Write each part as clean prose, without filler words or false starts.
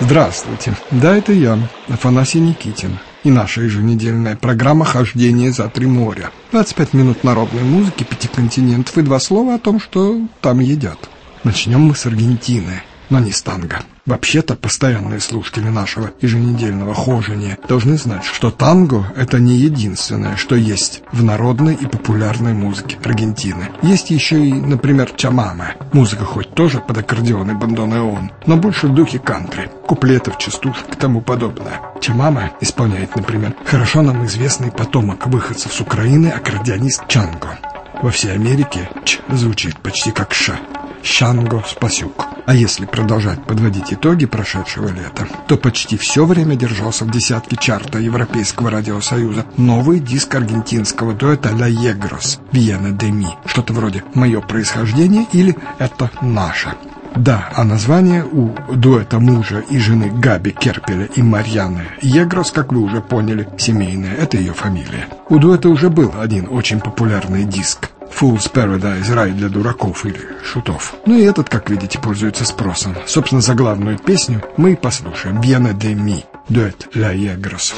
Здравствуйте, да, это я, Афанасий Никитин, и наша еженедельная программа «Хождение за три моря». 25 минут народной музыки 5 континентов и 2 слова о том, что там едят. Начнем мы с Аргентины, но не с танго. Вообще-то постоянные слушатели нашего еженедельного хожения должны знать, что танго – это не единственное, что есть в народной и популярной музыке Аргентины. Есть еще и, например, чамаме. Музыка хоть тоже под аккордеон и бандонеон, но больше в духе кантри, куплетов, частушек и тому подобное. Чамаме исполняет, например, хорошо нам известный потомок выходцев с Украины аккордеонист Чанго. Во всей Америке «ч» звучит почти как «ш». Шанго Спасюк. А если продолжать подводить итоги прошедшего лета, то почти все время держался в десятке чарта Европейского радиосоюза новый диск аргентинского дуэта «Ла Егрос» «Viene de mí». Что-то вроде «Мое происхождение» или «Это наше». Да, а название у дуэта мужа и жены Габи Керпеля и Марьяны Егрос, как вы уже поняли, семейное, это ее фамилия. У дуэта уже был один очень популярный диск «Fool's Paradise», рай для дураков или шутов. Ну и этот, как видите, пользуется спросом. Собственно, заглавную песню мы и послушаем. «Viene de mí», дуэт «Ла Егрос».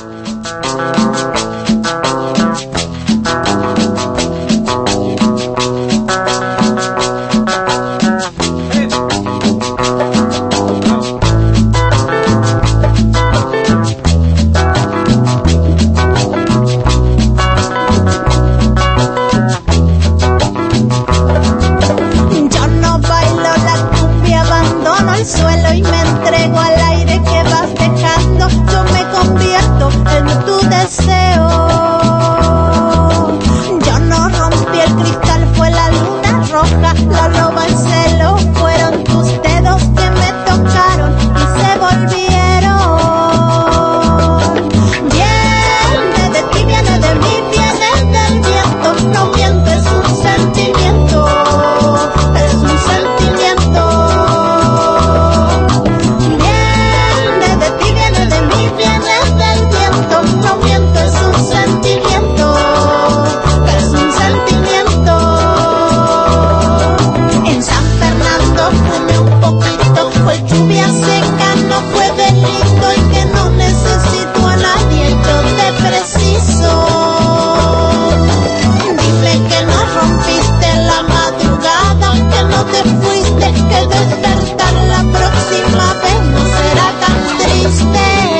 Suelo y me entrego al aire que vas dejando. Yo me convierto en tu deseo. Yo no rompí el cristal, fue la luna roja, la loba en celo. Fueron tus dedos que me tocaron y se volvieron. Viene de ti, viene de mí, viene del viento. No miento, es un sentimiento. Es un sentimiento. No miento, es un sentimiento, es un sentimiento. En San Fernando fumé un poquito, fue lluvia seca, no fue delito y que no necesito a nadie, yo te preciso. Dile que no rompiste la madrugada, que no te fuiste, que despertar la próxima vez no será tan triste.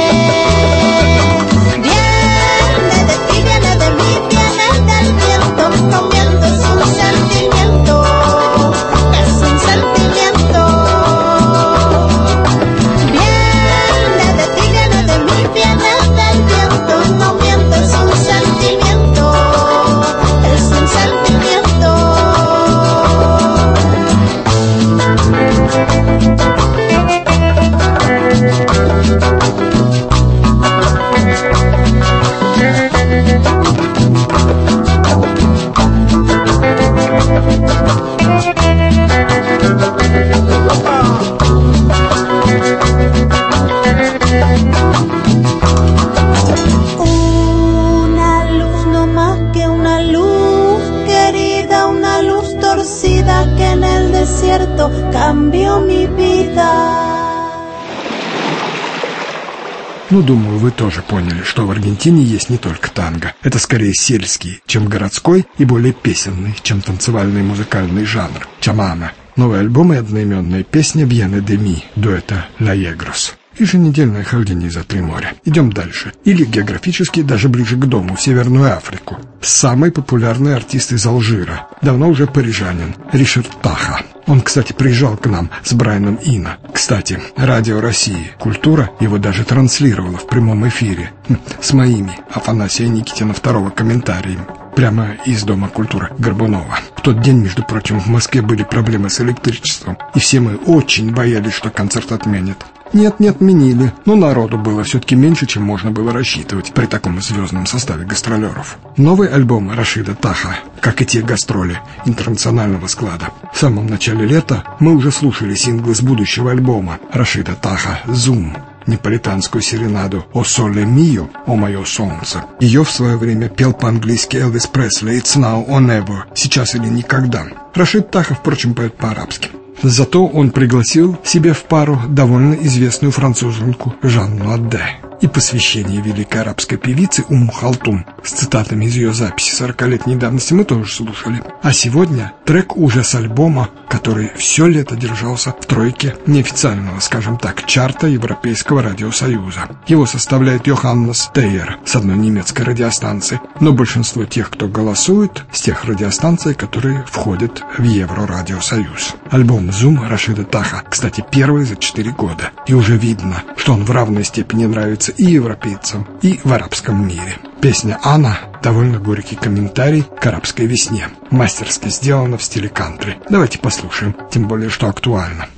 No miento, es un sentimiento, es un sentimiento. Viene de ti, viene de mí, viene del viento. No miento, es un sentimiento, es un sentimiento. Una luz no más que una luz querida, una luz torcida que en el desierto cambió mi vida. Ну, думаю, вы тоже поняли, что в Аргентине есть не только танго. Это скорее сельский, чем городской, и более песенный, чем танцевальный музыкальный жанр – чамаме. Новый альбом и одноименная песня «Viene de mí» дуэта «Ла Егрос». Еженедельное хождение за три моря. Идем дальше. Или географически даже ближе к дому, в Северную Африку. Самый популярный артист из Алжира. Давно уже парижанин. Ришард Таха. Он, кстати, приезжал к нам с Брайаном Ино. Кстати, Радио России «Культура» его даже транслировала в прямом эфире. С моими, Афанасия Никитина II, комментариями. Прямо из Дома культуры Горбунова. В тот день, между прочим, в Москве были проблемы с электричеством. И все мы очень боялись, что концерт отменят. Нет, не отменили, но народу было все-таки меньше, чем можно было рассчитывать при таком звездном составе гастролеров. Новый альбом Рашида Таха, как и те гастроли интернационального склада. В самом начале лета мы уже слушали синглы с будущего альбома Рашида Таха «Zoom», неаполитанскую серенаду «О соле мио», «О мое солнце». Ее в свое время пел по-английски Элвис Пресли «It's now or never», «Сейчас или никогда». Рашид Таха, впрочем, поет по-арабски. Зато он пригласил себе в пару довольно известную француженку Жанну Адде. И посвящение великой арабской певицы Халтум с цитатами из ее записи 40-летней давности мы тоже слушали. А сегодня трек уже с альбома, который все лето держался в тройке неофициального, скажем так, чарта Европейского радиосоюза. Его составляет Йоханнес Тейер с одной немецкой радиостанции, но большинство тех, кто голосует, с тех радиостанций, которые входят в Еврорадиосоюз. Альбом «Зум» Рашида Таха, кстати, первый за 4 года. И уже видно, что он в равной степени нравится и европейцам, и в арабском мире. Песня «Ана» — довольно горький комментарий к арабской весне. Мастерски сделана в стиле кантри. Давайте послушаем, тем более, что актуально.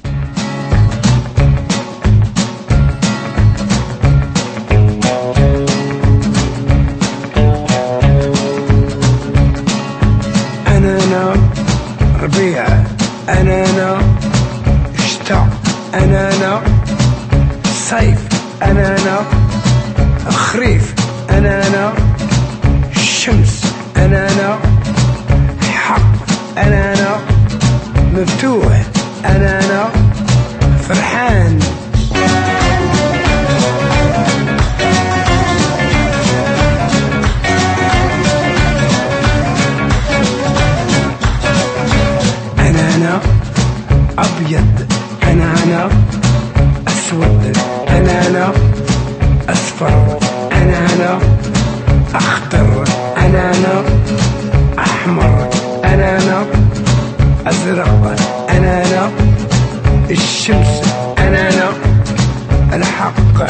خريف أنا الشمس أنا حق أنا مفتوح أنا فرحان أنا أبيض أنا أسود أنا أصفر أنا أخضر أنا أحمر أنا أزرق أنا الشمس أنا الحق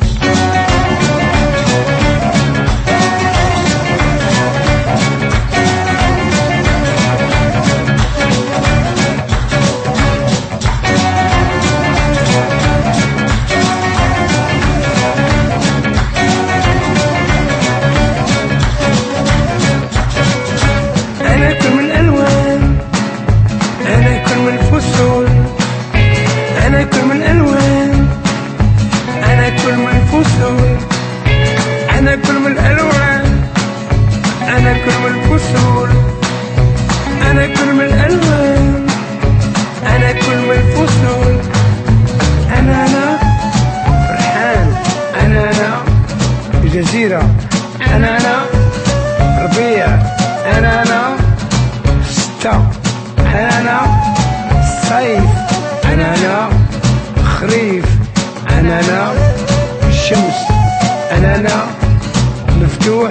جزيرة أنا ربيع أنا شتاء أنا صيف أنا خريف أنا شمس أنا مفتوح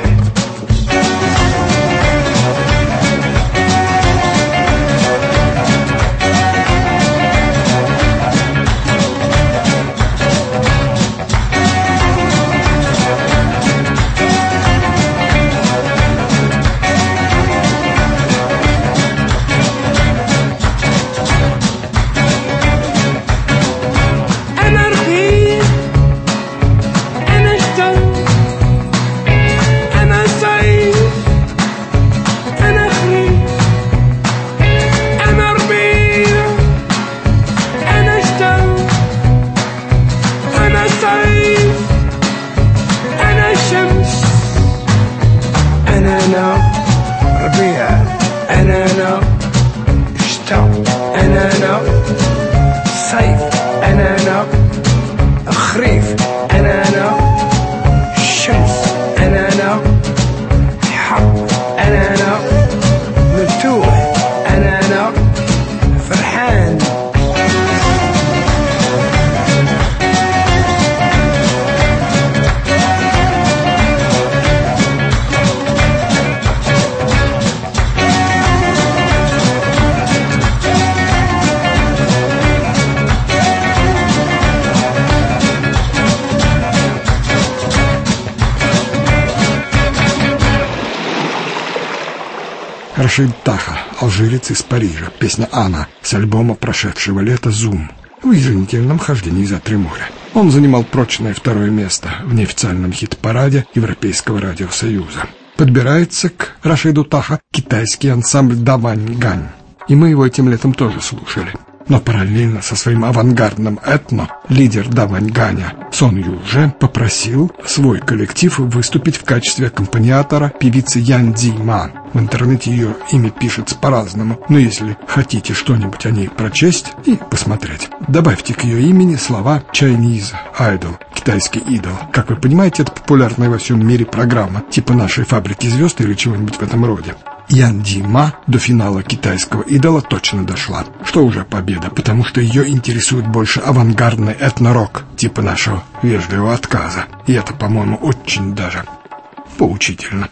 Рашид Таха, алжирец из Парижа. Песня «Ана» с альбома прошедшего лета «Зум» в еженедельном хождении за 3 моря. Он занимал прочное 2-е место в неофициальном хит-параде Европейского радиосоюза. Подбирается к Рашиду Таха китайский ансамбль «Давань Гань». И мы его этим летом тоже слушали. Но параллельно со своим авангардным этно лидер Давань Ганя Сон Юже попросил свой коллектив выступить в качестве аккомпаниатора певицы Ян Ди Ма. В интернете ее имя пишется по-разному, но если хотите что-нибудь о ней прочесть и посмотреть, добавьте к ее имени слова Chinese Idol, китайский идол. Как вы понимаете, это популярная во всем мире программа, типа нашей «Фабрики звезд» или чего-нибудь в этом роде. Ян Дима до финала китайского идола точно дошла, что уже победа, потому что ее интересует больше авангардный этно-рок, типа нашего «Вежливого отказа». И это, по-моему, очень даже поучительно.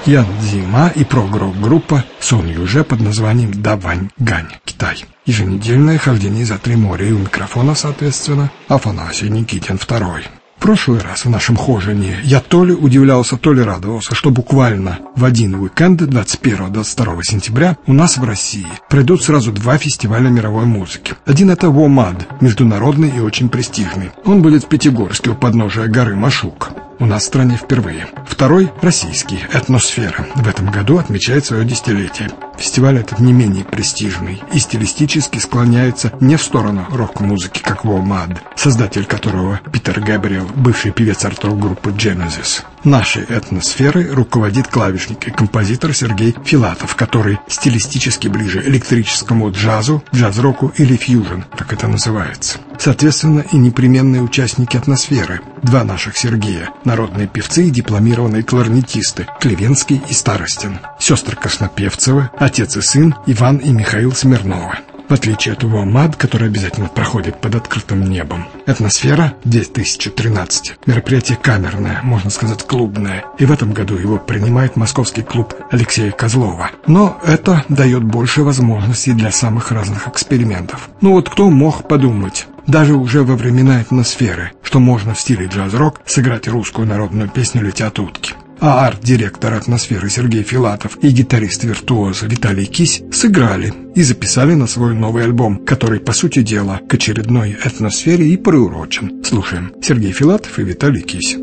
Ян Дзима и прогрок-группа Сон Юже под названием Давань Гань, Китай. Еженедельное хождение за три моря, и у микрофона, соответственно, Афанасий Никитин II. В прошлый раз в нашем хожении я то ли удивлялся, то ли радовался, что буквально в один уикенд 21-22 сентября у нас в России пройдут сразу два фестиваля мировой музыки. Один — это ВОМАД, международный и очень престижный. Он будет в Пятигорске у подножия горы Машук. У нас в стране впервые. Второй — российский, «Этносфера». В этом году отмечает свое десятилетие. Фестиваль этот не менее престижный и стилистически склоняется не в сторону рок-музыки, как ВОМАД, создатель которого Питер Гэбриэл, бывший певец арт-рок-группы Genesis. Нашей «Этносферой» руководит клавишник и композитор Сергей Филатов, который стилистически ближе электрическому джазу, джаз-року или фьюжн, как это называется. Соответственно, и непременные участники «Этносферы». Два наших Сергея – народные певцы и дипломированные кларнетисты Клевенский и Старостин. Сестры Краснопевцевы, отец и сын Иван и Михаил Смирновы. В отличие от ВОМАД, который обязательно проходит под открытым небом, «Этносфера» 2013 – мероприятие камерное, можно сказать, клубное, и в этом году его принимает московский клуб Алексея Козлова. Но это дает больше возможностей для самых разных экспериментов. Ну вот кто мог подумать, даже уже во времена «Этносферы», что можно в стиле джаз-рок сыграть русскую народную песню «Летят утки». А арт-директор «Этносферы» Сергей Филатов и гитарист-виртуоз Виталий Кись сыграли и записали на свой новый альбом, который, по сути дела, к очередной «Этносфере» и приурочен. Слушаем. Сергей Филатов и Виталий Кись.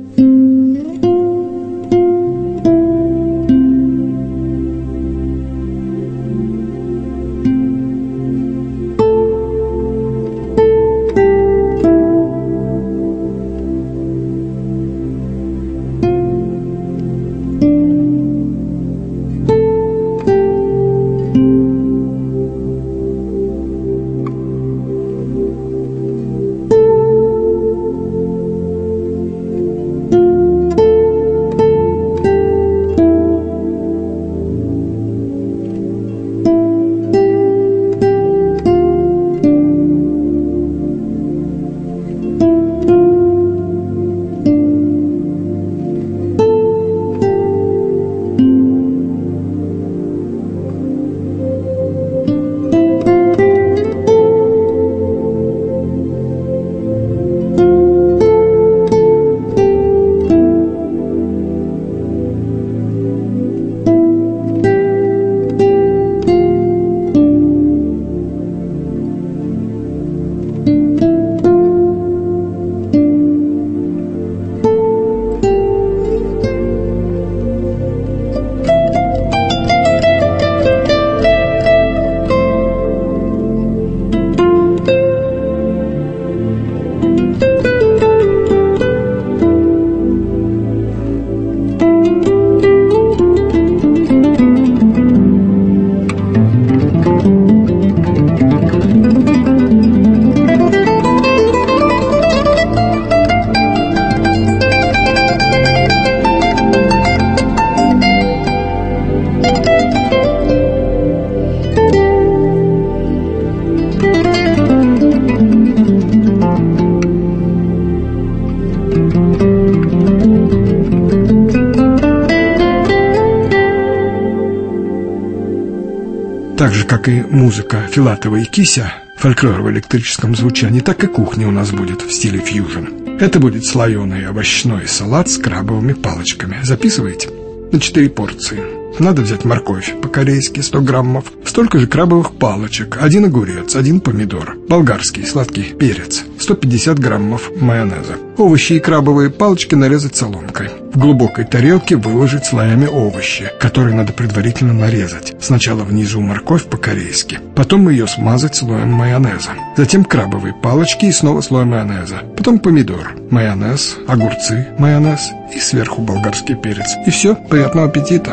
Так же, как и музыка Филатова и Кися, фольклор в электрическом звучании, так и кухня у нас будет в стиле фьюжн. Это будет слоеный овощной салат с крабовыми палочками. Записывайте? На 4 порции. Надо взять морковь по-корейски 100 граммов, столько же крабовых палочек, 1 огурец, 1 помидор, болгарский сладкий перец, 150 граммов майонеза. Овощи и крабовые палочки нарезать соломкой. В глубокой тарелке выложить слоями овощи, которые надо предварительно нарезать. Сначала внизу морковь по-корейски, потом ее смазать слоем майонеза. Затем крабовые палочки и снова слой майонеза. Потом помидор, майонез, огурцы, майонез и сверху болгарский перец. И все, приятного аппетита!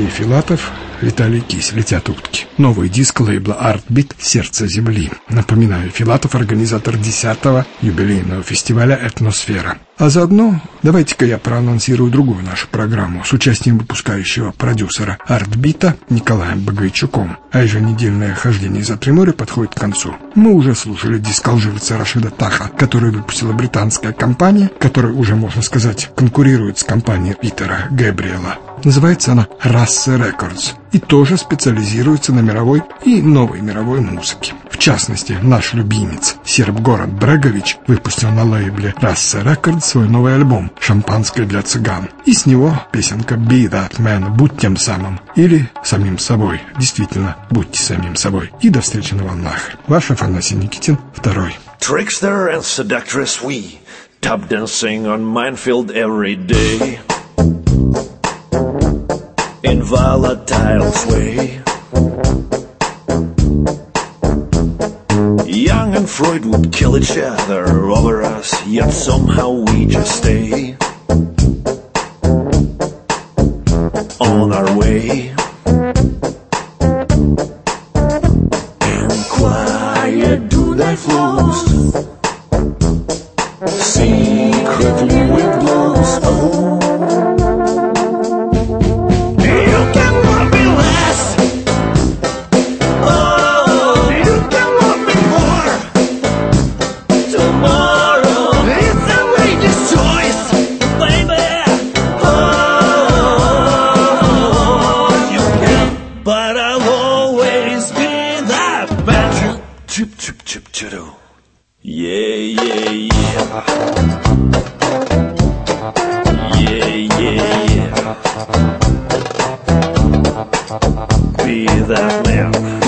Сергей Филатов, Виталий Кись. «Летят утки». Новый диск лейбла Artbeat «Сердце земли». Напоминаю, Филатов — организатор 10-го юбилейного фестиваля «Этносфера». А заодно давайте-ка я проанонсирую другую нашу программу с участием выпускающего продюсера Artbeat Николаем Богайчуком. А еженедельное хождение за три моря подходит к концу. Мы уже слушали диск алжирца Рашида Таха, который выпустила британская компания, которая уже, можно сказать, конкурирует с компанией Питера Гэбриэла. Называется она Rasse Records и тоже специализируется на мировой и новой мировой музыке. В частности, наш любимец Серб Горан Брегович выпустил на лейбле Rasse Records свой новый альбом «Шампанское для цыган». И с него песенка «Be That Man», «Будь тем самым» или «Самим собой». Действительно, будьте самим собой. И до встречи на волнах. Ваш Афанасий Никитин, 2. Trickster and seductress we, tap dancing on minefield every day. In volatile sway, Young and Freud would kill each other over us, yet somehow we just stay on our way. And quiet do night flows, secretly wind blows. Oh, yeah, yeah, yeah. Yeah, yeah, yeah. Be that man.